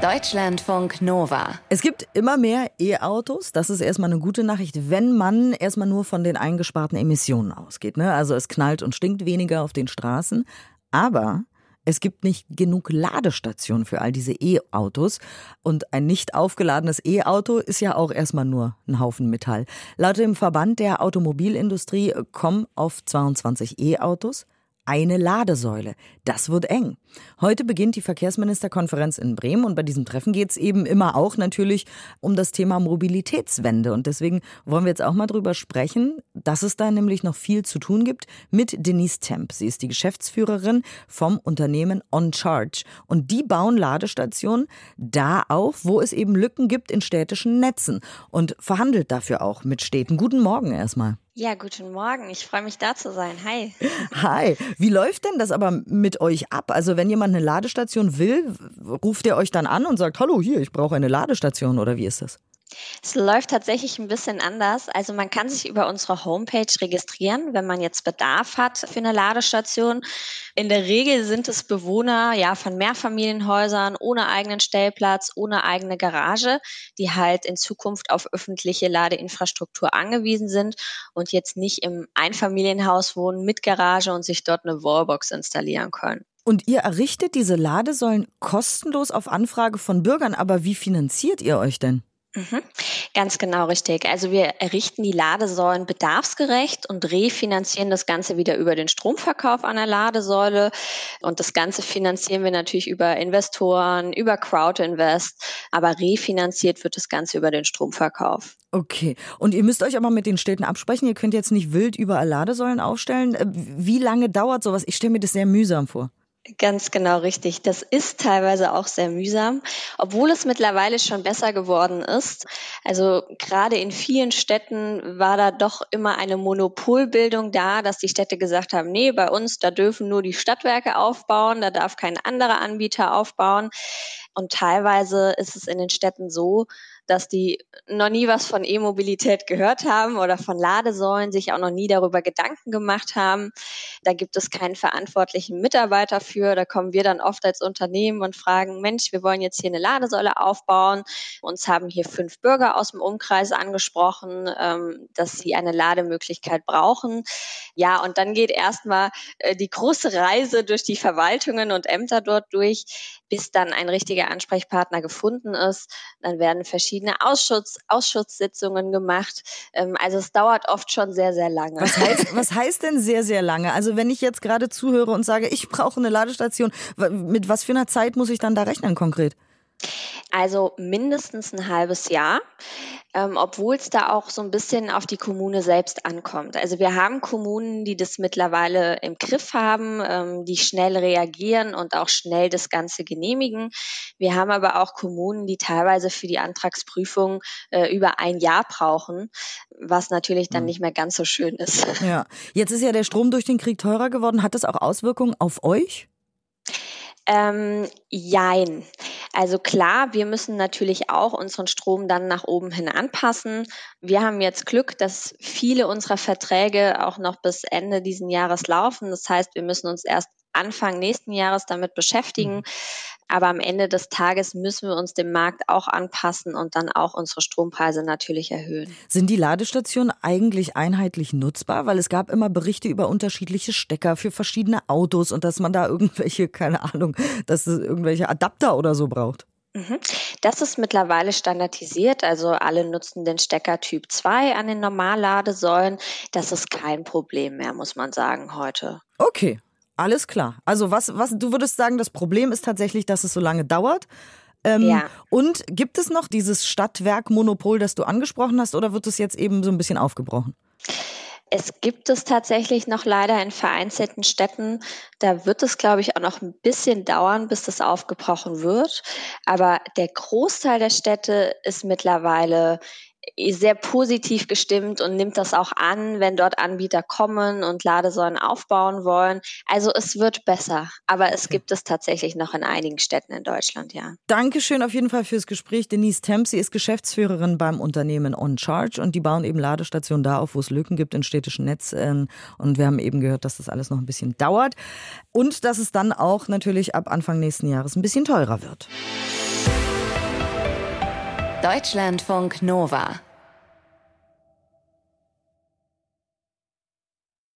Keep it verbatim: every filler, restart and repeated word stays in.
Deutschlandfunk Nova. Es gibt immer mehr E-Autos. Das ist erstmal eine gute Nachricht, wenn man erstmal nur von den eingesparten Emissionen ausgeht. Ne? Also es knallt und stinkt weniger auf den Straßen. Aber es gibt nicht genug Ladestationen für all diese E-Autos. Und ein nicht aufgeladenes E-Auto ist ja auch erstmal nur ein Haufen Metall. Laut dem Verband der Automobilindustrie kommen auf zweiundzwanzig E-Autos eine Ladesäule. Das wird eng. Heute beginnt die Verkehrsministerkonferenz in Bremen und bei diesem Treffen geht es eben immer auch natürlich um das Thema Mobilitätswende. Und deswegen wollen wir jetzt auch mal drüber sprechen, dass es da nämlich noch viel zu tun gibt mit Denise Temp. Sie ist die Geschäftsführerin vom Unternehmen OnCharge. Und die bauen Ladestationen da auf, wo es eben Lücken gibt in städtischen Netzen und verhandelt dafür auch mit Städten. Guten Morgen erstmal. Ja, guten Morgen. Ich freue mich, da zu sein. Hi. Hi. Wie läuft denn das aber mit euch ab? Also wenn jemand eine Ladestation will, ruft ihr euch dann an und sagt, hallo, hier, ich brauche eine Ladestation, oder wie ist das? Es läuft tatsächlich ein bisschen anders. Also man kann sich über unsere Homepage registrieren, wenn man jetzt Bedarf hat für eine Ladestation. In der Regel sind es Bewohner ja, von Mehrfamilienhäusern ohne eigenen Stellplatz, ohne eigene Garage, die halt in Zukunft auf öffentliche Ladeinfrastruktur angewiesen sind und jetzt nicht im Einfamilienhaus wohnen mit Garage und sich dort eine Wallbox installieren können. Und ihr errichtet diese Ladesäulen kostenlos auf Anfrage von Bürgern. Aber wie finanziert ihr euch denn? Mhm. Ganz genau richtig. Also wir errichten die Ladesäulen bedarfsgerecht und refinanzieren das Ganze wieder über den Stromverkauf an der Ladesäule. Und das Ganze finanzieren wir natürlich über Investoren, über Crowdinvest, aber refinanziert wird das Ganze über den Stromverkauf. Okay. Und ihr müsst euch aber mit den Städten absprechen. Ihr könnt jetzt nicht wild überall Ladesäulen aufstellen. Wie lange dauert sowas? Ich stelle mir das sehr mühsam vor. Ganz genau richtig. Das ist teilweise auch sehr mühsam, obwohl es mittlerweile schon besser geworden ist. Also gerade in vielen Städten war da doch immer eine Monopolbildung da, dass die Städte gesagt haben, nee, bei uns, da dürfen nur die Stadtwerke aufbauen, da darf kein anderer Anbieter aufbauen. Und teilweise ist es in den Städten so, dass die noch nie was von E-Mobilität gehört haben oder von Ladesäulen, sich auch noch nie darüber Gedanken gemacht haben. Da gibt es keinen verantwortlichen Mitarbeiter für. Da kommen wir dann oft als Unternehmen und fragen, Mensch, wir wollen jetzt hier eine Ladesäule aufbauen. Uns haben hier fünf Bürger aus dem Umkreis angesprochen, ähm, dass sie eine Lademöglichkeit brauchen. Ja, und dann geht erstmal äh, die große Reise durch die Verwaltungen und Ämter dort durch, bis dann ein richtiger Ansprechpartner gefunden ist. Dann werden verschiedene Ausschuss, Ausschusssitzungen gemacht. Ähm, also es dauert oft schon sehr, sehr lange. Was heißt, was heißt denn sehr, sehr lange? Also wenn ich jetzt gerade zuhöre und sage, ich brauche eine Ladestation, mit was für einer Zeit muss ich dann da rechnen konkret? Also mindestens ein halbes Jahr, ähm, obwohl es da auch so ein bisschen auf die Kommune selbst ankommt. Also wir haben Kommunen, die das mittlerweile im Griff haben, ähm, die schnell reagieren und auch schnell das Ganze genehmigen. Wir haben aber auch Kommunen, die teilweise für die Antragsprüfung äh, über ein Jahr brauchen, was natürlich dann nicht mehr ganz so schön ist. Ja, jetzt ist ja der Strom durch den Krieg teurer geworden. Hat das auch Auswirkungen auf euch? Ähm, jein. Also klar, wir müssen natürlich auch unseren Strom dann nach oben hin anpassen. Wir haben jetzt Glück, dass viele unserer Verträge auch noch bis Ende diesen Jahres laufen. Das heißt, wir müssen uns erst Anfang nächsten Jahres damit beschäftigen. Aber am Ende des Tages müssen wir uns dem Markt auch anpassen und dann auch unsere Strompreise natürlich erhöhen. Sind die Ladestationen eigentlich einheitlich nutzbar? Weil es gab immer Berichte über unterschiedliche Stecker für verschiedene Autos und dass man da irgendwelche, keine Ahnung, dass es irgendwelche Adapter oder so braucht. Das ist mittlerweile standardisiert, also alle nutzen den Stecker Typ zwei an den Normalladesäulen. Das ist kein Problem mehr, muss man sagen, heute. Okay. Alles klar. Also was, was, du würdest sagen, das Problem ist tatsächlich, dass es so lange dauert. Ähm, ja. Und gibt es noch dieses Stadtwerkmonopol, das du angesprochen hast, oder wird es jetzt eben so ein bisschen aufgebrochen? Es gibt es tatsächlich noch leider in vereinzelten Städten. Da wird es, glaube ich, auch noch ein bisschen dauern, bis das aufgebrochen wird. Aber der Großteil der Städte ist mittlerweile sehr positiv gestimmt und nimmt das auch an, wenn dort Anbieter kommen und Ladesäulen aufbauen wollen. Also es wird besser, aber es gibt es tatsächlich noch in einigen Städten in Deutschland, ja. Dankeschön auf jeden Fall fürs Gespräch. Denise Temp, sie ist Geschäftsführerin beim Unternehmen OnCharge und die bauen eben Ladestationen da auf, wo es Lücken gibt in städtischen Netzen. Und wir haben eben gehört, dass das alles noch ein bisschen dauert und dass es dann auch natürlich ab Anfang nächsten Jahres ein bisschen teurer wird. Deutschlandfunk Nova